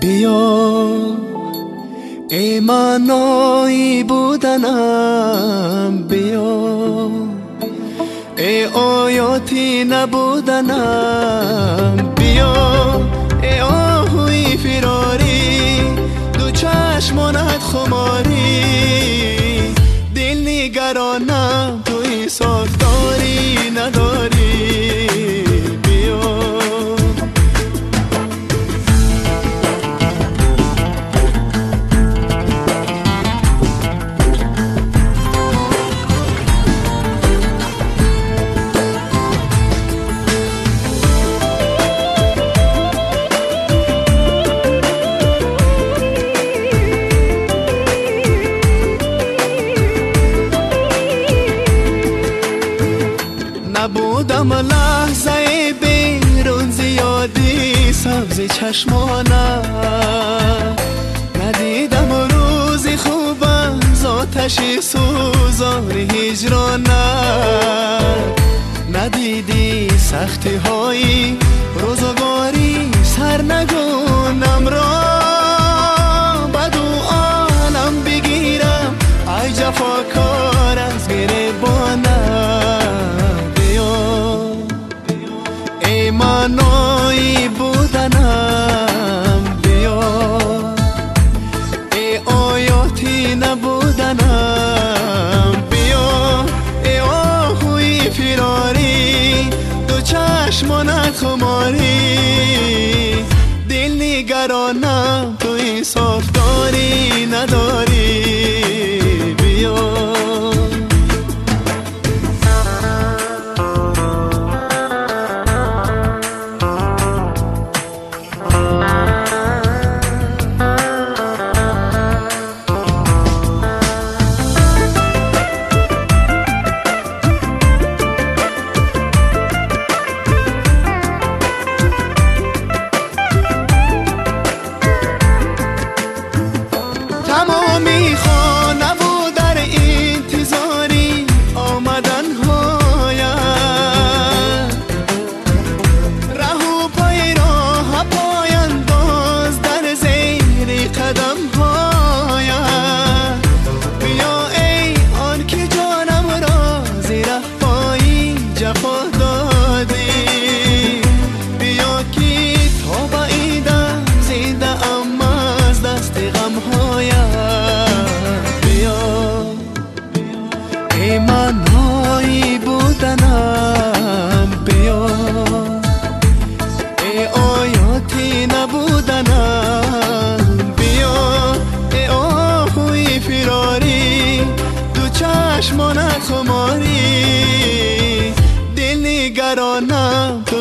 بیا ای معنایی بودنم، بیا ای آیاتی نبودنم، بیا ای آهوی فراری دو چشمانت خماری، دل نگرانم توی ساختاری نداری. نبودم لحظه بیرون زیادی سبز چشمانم، ندیدم روزی خوب از آتشی سوزان هجرانم، ندیدی سختی های روزگاری سرنگونم را بدو عالم بگیرم ای جفاکار از گریبانم. معنایی بودنم، بیا ای آیاتی نبودنم، بیا ای آهوی فراری دو چشمانت خماری، دل نگرانم تو این صافداری نداری. بیا تمامی خانه و در انتظاری آمدن هاید، ره و پای راه پای انداز در زیر قدم هاید، بیا ای آن که جانم را زیر پایی جفا دادی، بیا که تا بعیدم زنده ام از دست غم هاید، ای معنایی بودنم، بیا ای آیاتی نبودنم، بیا ای آهوی فراری دو چشمانت خماری، دل نگرانم